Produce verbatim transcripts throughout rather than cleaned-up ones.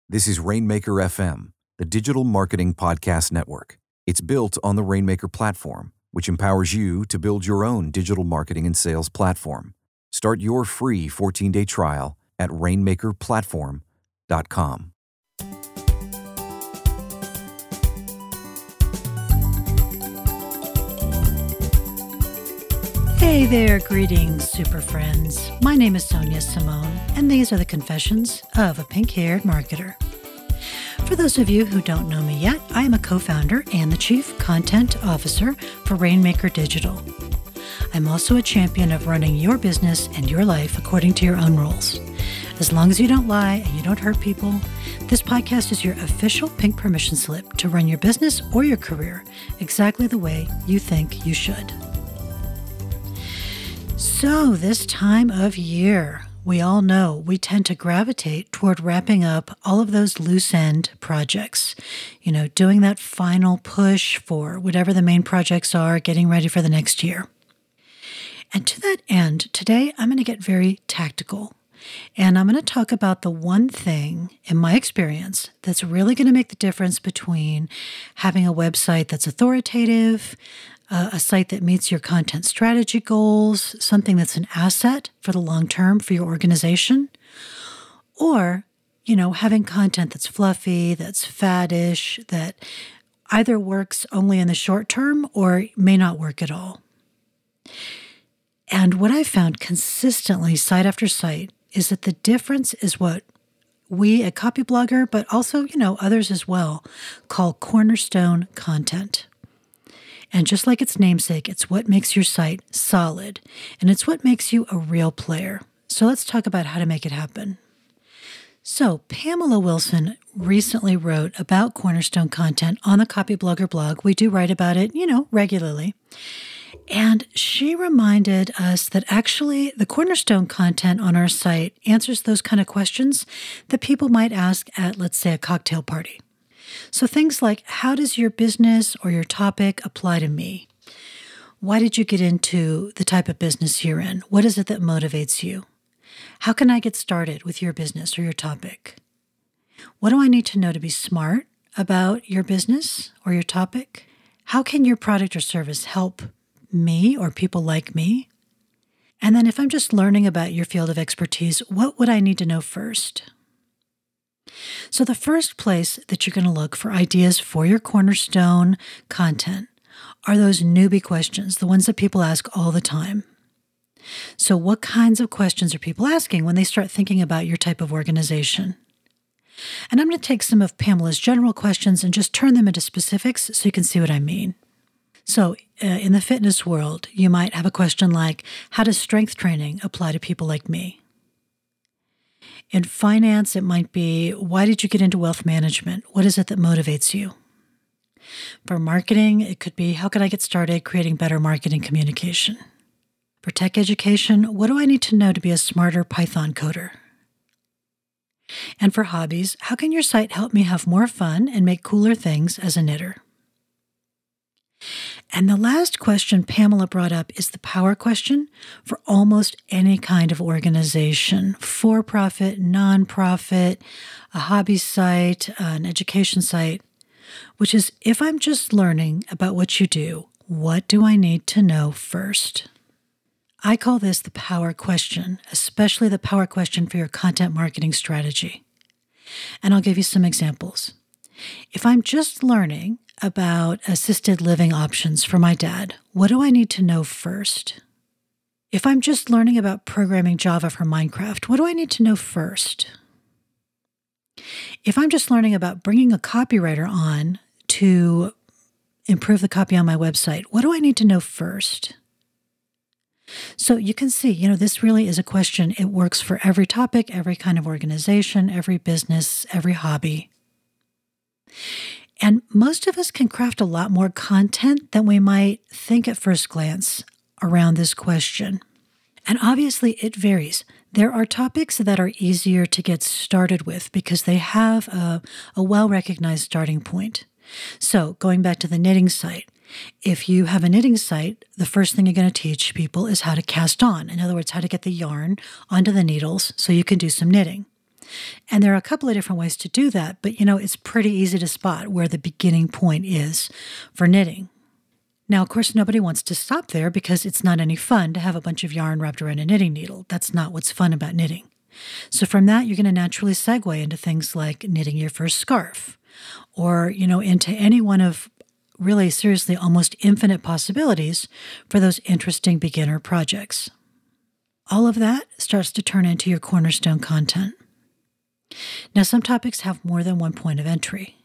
This is Rainmaker F M, the digital marketing podcast network. It's built on the Rainmaker platform, which empowers you to build your own digital marketing and sales platform. Start your free fourteen-day trial at rainmaker platform dot com. Hey there, greetings, super friends. My name is Sonia Simone, and these are the confessions of a pink-haired marketer. For those of you who don't know me yet, I am a co-founder and the Chief Content Officer for Rainmaker Digital. I'm also a champion of running your business and your life according to your own rules. As long as you don't lie and you don't hurt people, this podcast is your official pink permission slip to run your business or your career exactly the way you think you should. So this time of year, we all know we tend to gravitate toward wrapping up all of those loose end projects, you know, doing that final push for whatever the main projects are, getting ready for the next year. And to that end, today I'm going to get very tactical, and I'm going to talk about the one thing in my experience that's really going to make the difference between having a website that's authoritative, Uh, a site that meets your content strategy goals, something that's an asset for the long term for your organization, or, you know, having content that's fluffy, that's faddish, that either works only in the short term or may not work at all. And what I've found consistently, site after site, is that the difference is what we at Copyblogger, but also, you know, others as well, call cornerstone content. And just like its namesake, it's what makes your site solid, and it's what makes you a real player. So let's talk about how to make it happen. So Pamela Wilson recently wrote about cornerstone content on the Copyblogger blog. We do write about it, you know, regularly. And she reminded us that actually the cornerstone content on our site answers those kind of questions that people might ask at, let's say, a cocktail party. So things like, how does your business or your topic apply to me? Why did you get into the type of business you're in? What is it that motivates you? How can I get started with your business or your topic? What do I need to know to be smart about your business or your topic? How can your product or service help me or people like me? And then if I'm just learning about your field of expertise, what would I need to know first? So the first place that you're going to look for ideas for your cornerstone content are those newbie questions, the ones that people ask all the time. So what kinds of questions are people asking when they start thinking about your type of organization? And I'm going to take some of Pamela's general questions and just turn them into specifics so you can see what I mean. So uh, in the fitness world, you might have a question like, how does strength training apply to people like me? In finance, it might be, why did you get into wealth management? What is it that motivates you? For marketing, it could be, how can I get started creating better marketing communication? For tech education, what do I need to know to be a smarter Python coder? And for hobbies, how can your site help me have more fun and make cooler things as a knitter? And the last question Pamela brought up is the power question for almost any kind of organization, for-profit, non-profit, a hobby site, an education site, which is, if I'm just learning about what you do, what do I need to know first? I call this the power question, especially the power question for your content marketing strategy. And I'll give you some examples. If I'm just learning about assisted living options for my dad, what do I need to know first? If I'm just learning about programming Java for Minecraft, what do I need to know first? If I'm just learning about bringing a copywriter on to improve the copy on my website, what do I need to know first? So you can see, you know, this really is a question. It works for every topic, every kind of organization, every business, every hobby. And most of us can craft a lot more content than we might think at first glance around this question. And obviously it varies. There are topics that are easier to get started with because they have a, a well-recognized starting point. So going back to the knitting site, if you have a knitting site, the first thing you're going to teach people is how to cast on. In other words, how to get the yarn onto the needles so you can do some knitting. And there are a couple of different ways to do that, but you know, it's pretty easy to spot where the beginning point is for knitting. Now, of course, nobody wants to stop there because it's not any fun to have a bunch of yarn wrapped around a knitting needle. That's not what's fun about knitting. So from that, you're going to naturally segue into things like knitting your first scarf, or, you know, into any one of really seriously almost infinite possibilities for those interesting beginner projects. All of that starts to turn into your cornerstone content. Now, some topics have more than one point of entry.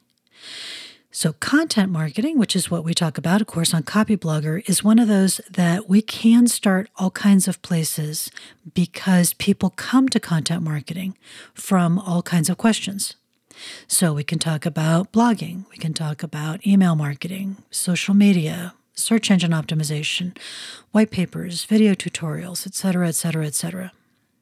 So content marketing, which is what we talk about, of course, on Copyblogger, is one of those that we can start all kinds of places because people come to content marketing from all kinds of questions. So we can talk about blogging, we can talk about email marketing, social media, search engine optimization, white papers, video tutorials, et cetera, et cetera, et cetera.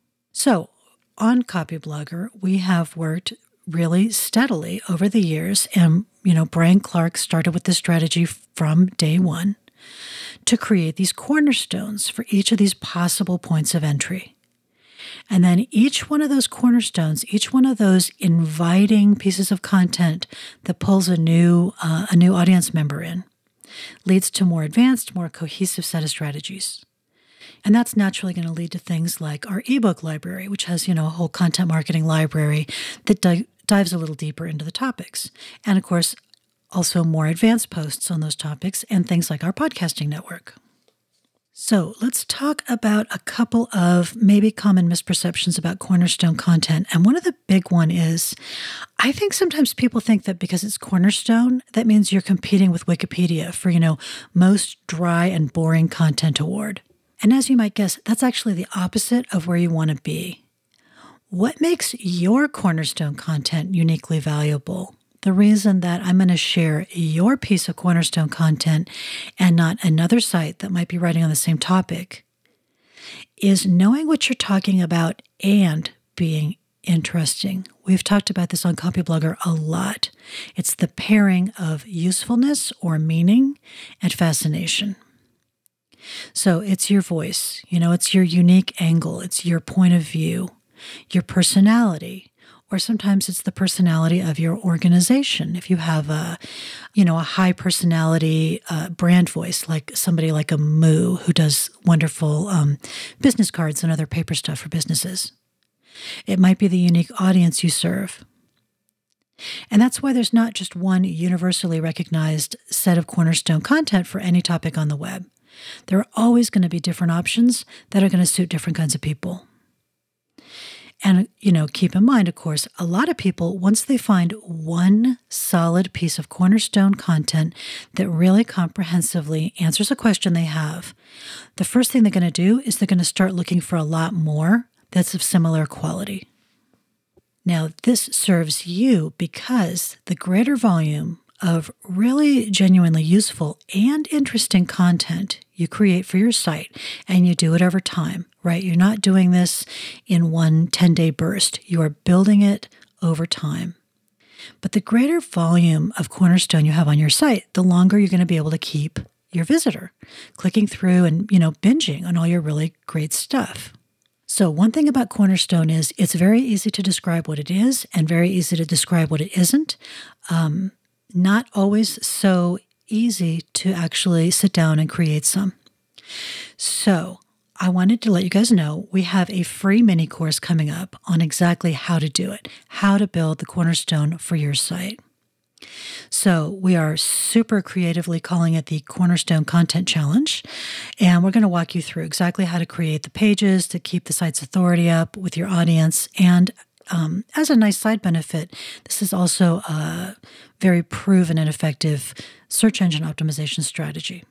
So on Copyblogger, we have worked really steadily over the years, and you know, Brian Clark started with this strategy from day one to create these cornerstones for each of these possible points of entry. And then each one of those cornerstones, each one of those inviting pieces of content that pulls a new uh, a new audience member in, leads to more advanced, more cohesive set of strategies. And that's naturally going to lead to things like our ebook library, which has, you know, a whole content marketing library that di- dives a little deeper into the topics. And of course, also more advanced posts on those topics and things like our podcasting network. So let's talk about a couple of maybe common misperceptions about cornerstone content. And one of the big one is, I think sometimes people think that because it's cornerstone, that means you're competing with Wikipedia for, you know, most dry and boring content award. And as you might guess, that's actually the opposite of where you want to be. What makes your cornerstone content uniquely valuable? The reason that I'm going to share your piece of cornerstone content and not another site that might be writing on the same topic is knowing what you're talking about and being interesting. We've talked about this on Copyblogger a lot. It's the pairing of usefulness or meaning and fascination. So it's your voice, you know, it's your unique angle, it's your point of view, your personality, or sometimes it's the personality of your organization. If you have a, you know, a high personality uh, brand voice, like somebody like a Moo who does wonderful um, business cards and other paper stuff for businesses. It might be the unique audience you serve. And that's why there's not just one universally recognized set of cornerstone content for any topic on the web. There are always going to be different options that are going to suit different kinds of people. And, you know, keep in mind, of course, a lot of people, once they find one solid piece of cornerstone content that really comprehensively answers a question they have, the first thing they're going to do is they're going to start looking for a lot more that's of similar quality. Now, this serves you because the greater volume of really genuinely useful and interesting content you create for your site, and you do it over time, right? You're not doing this in one ten-day burst. You are building it over time. But the greater volume of cornerstone you have on your site, the longer you're going to be able to keep your visitor clicking through and, you know, binging on all your really great stuff. So one thing about Cornerstone is it's very easy to describe what it is and very easy to describe what it isn't. Um, not always so easy to actually sit down and create some. So I wanted to let you guys know we have a free mini course coming up on exactly how to do it, how to build the Cornerstone for your site. So we are super creatively calling it the Cornerstone Content Challenge, and we're going to walk you through exactly how to create the pages to keep the site's authority up with your audience. And um, as a nice side benefit, this is also a very proven and effective search engine optimization strategy.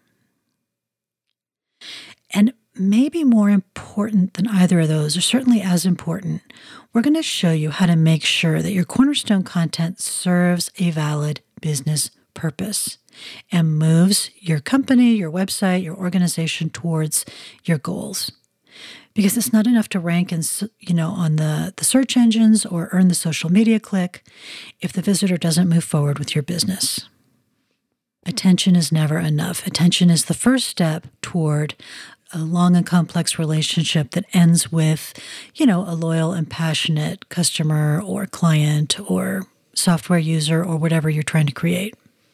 And maybe more important than either of those, or certainly as important, we're going to show you how to make sure that your Cornerstone content serves a valid business purpose and moves your company, your website, your organization towards your goals. Because it's not enough to rank in, you know, on the, the search engines or earn the social media click if the visitor doesn't move forward with your business. Attention is never enough. Attention is the first step toward a long and complex relationship that ends with, you know, a loyal and passionate customer or client or software user or whatever you're trying to create.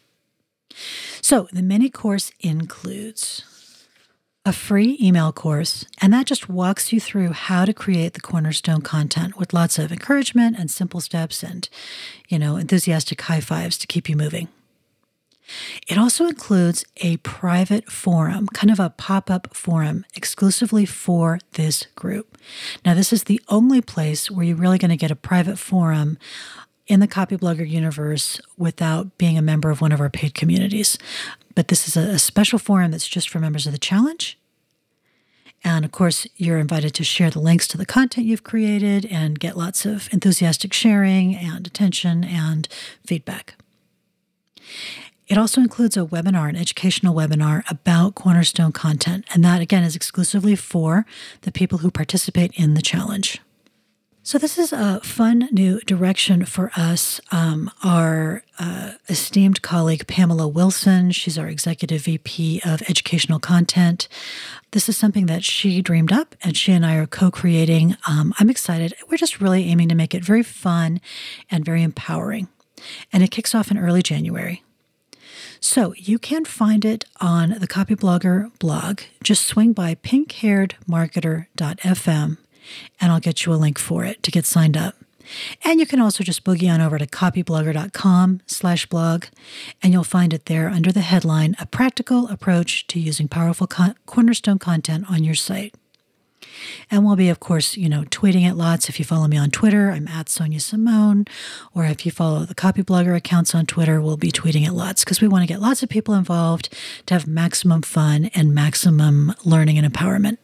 So the mini course includes a free email course, and that just walks you through how to create the cornerstone content with lots of encouragement and simple steps and, you know, enthusiastic high fives to keep you moving. It also includes a private forum, kind of a pop-up forum exclusively for this group. Now, this is the only place where you're really going to get a private forum in the Copyblogger universe without being a member of one of our paid communities. But this is a, a special forum that's just for members of the challenge. And of course, you're invited to share the links to the content you've created and get lots of enthusiastic sharing and attention and feedback. It also includes a webinar, an educational webinar about Cornerstone content. And that, again, is exclusively for the people who participate in the challenge. So this is a fun new direction for us. Um, our uh, esteemed colleague, Pamela Wilson, she's our Executive V P of Educational Content. This is something that she dreamed up, and she and I are co-creating. Um, I'm excited. We're just really aiming to make it very fun and very empowering. And it kicks off in early January. So you can find it on the Copyblogger blog. Just swing by pink haired marketer dot f m. and I'll get you a link for it to get signed up. And you can also just boogie on over to copyblogger.com slash blog, and you'll find it there under the headline, A Practical Approach to Using Powerful con- Cornerstone Content on Your Site. And we'll be, of course, you know, tweeting it lots. If you follow me on Twitter, I'm at Sonia Simone, or if you follow the Copyblogger accounts on Twitter, we'll be tweeting it lots because we want to get lots of people involved to have maximum fun and maximum learning and empowerment.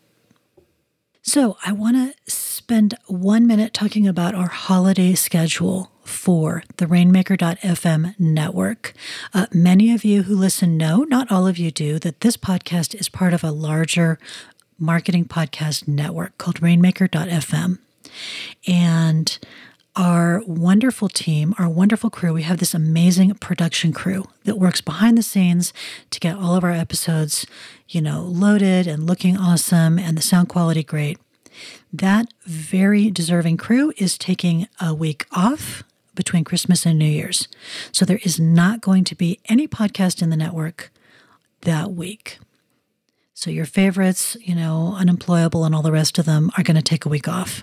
So I want to spend one minute talking about our holiday schedule for the Rainmaker dot f m network. Uh, many of you who listen know, not all of you do, that this podcast is part of a larger marketing podcast network called Rainmaker dot f m. And our wonderful team, our wonderful crew, we have this amazing production crew that works behind the scenes to get all of our episodes, you know, loaded and looking awesome and the sound quality great. That very deserving crew is taking a week off between Christmas and New Year's. So there is not going to be any podcast in the network that week. So your favorites, you know, Unemployable and all the rest of them are going to take a week off.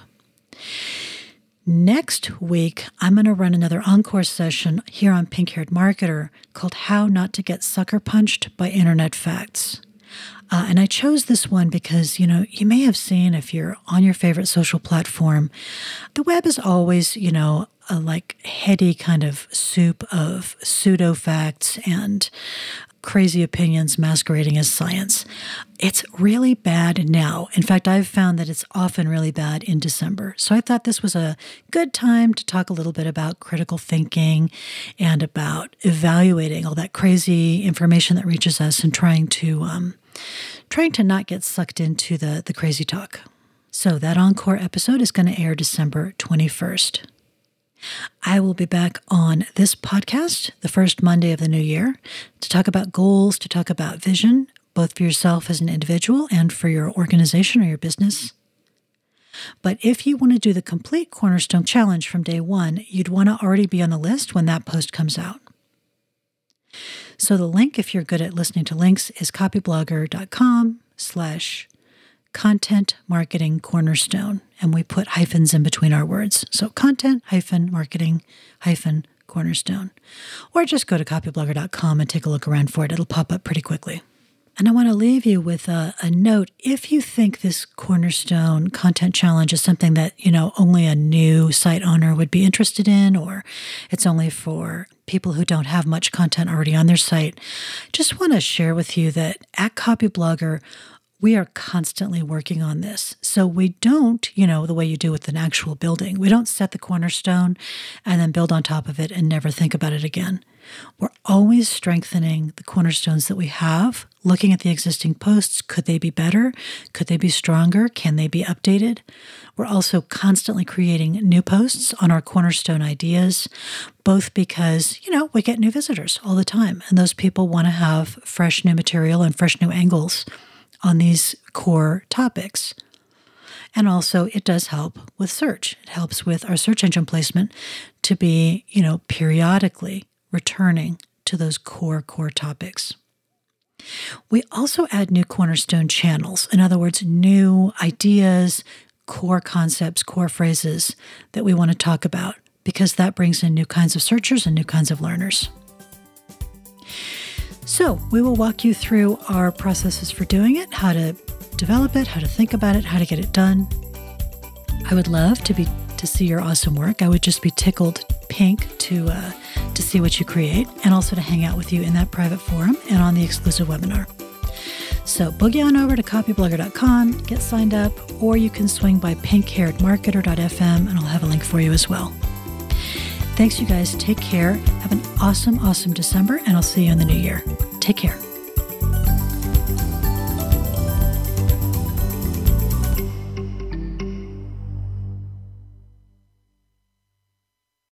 Next week, I'm going to run another encore session here on Pink Haired Marketer called How Not to Get Sucker Punched by Internet Facts. Uh, and I chose this one because, you know, you may have seen if you're on your favorite social platform, the web is always, you know, a like heady kind of soup of pseudo facts and crazy opinions masquerading as science. It's really bad now. In fact, I've found that it's often really bad in December. So I thought this was a good time to talk a little bit about critical thinking and about evaluating all that crazy information that reaches us and trying to um, trying to not get sucked into the, the crazy talk. So that encore episode is going to air December twenty-first. I will be back on this podcast the first Monday of the new year to talk about goals, to talk about vision, both for yourself as an individual and for your organization or your business. But if you want to do the complete Cornerstone Challenge from day one, you'd want to already be on the list when that post comes out. So the link, if you're good at listening to links, is copyblogger.com slash content marketing cornerstone. And we put hyphens in between our words. So content hyphen marketing hyphen cornerstone. Or just go to copyblogger dot com and take a look around for it. It'll pop up pretty quickly. And I want to leave you with a, a note. If you think this Cornerstone Content Challenge is something that, you know, only a new site owner would be interested in, or it's only for people who don't have much content already on their site, just want to share with you that at Copyblogger, we are constantly working on this. So we don't, you know, the way you do with an actual building. We don't set the cornerstone and then build on top of it and never think about it again. We're always strengthening the cornerstones that we have, looking at the existing posts. Could they be better? Could they be stronger? Can they be updated? We're also constantly creating new posts on our cornerstone ideas, both because, you know, we get new visitors all the time, and those people want to have fresh new material and fresh new angles on these core topics. And also, it does help with search. It helps with our search engine placement to be, you know, periodically returning to those core, core topics. We also add new Cornerstone channels. In other words, new ideas, core concepts, core phrases that we want to talk about, because that brings in new kinds of searchers and new kinds of learners. So we will walk you through our processes for doing it, how to develop it, how to think about it, how to get it done. I would love to be to see your awesome work. I would just be tickled pink to uh, to see what you create, and also to hang out with you in that private forum and on the exclusive webinar. So boogie on over to copyblogger dot com, get signed up, or you can swing by pink haired marketer dot f m, and I'll have a link for you as well. Thanks, you guys. Take care. Have an awesome, awesome December, and I'll see you in the new year. Take care.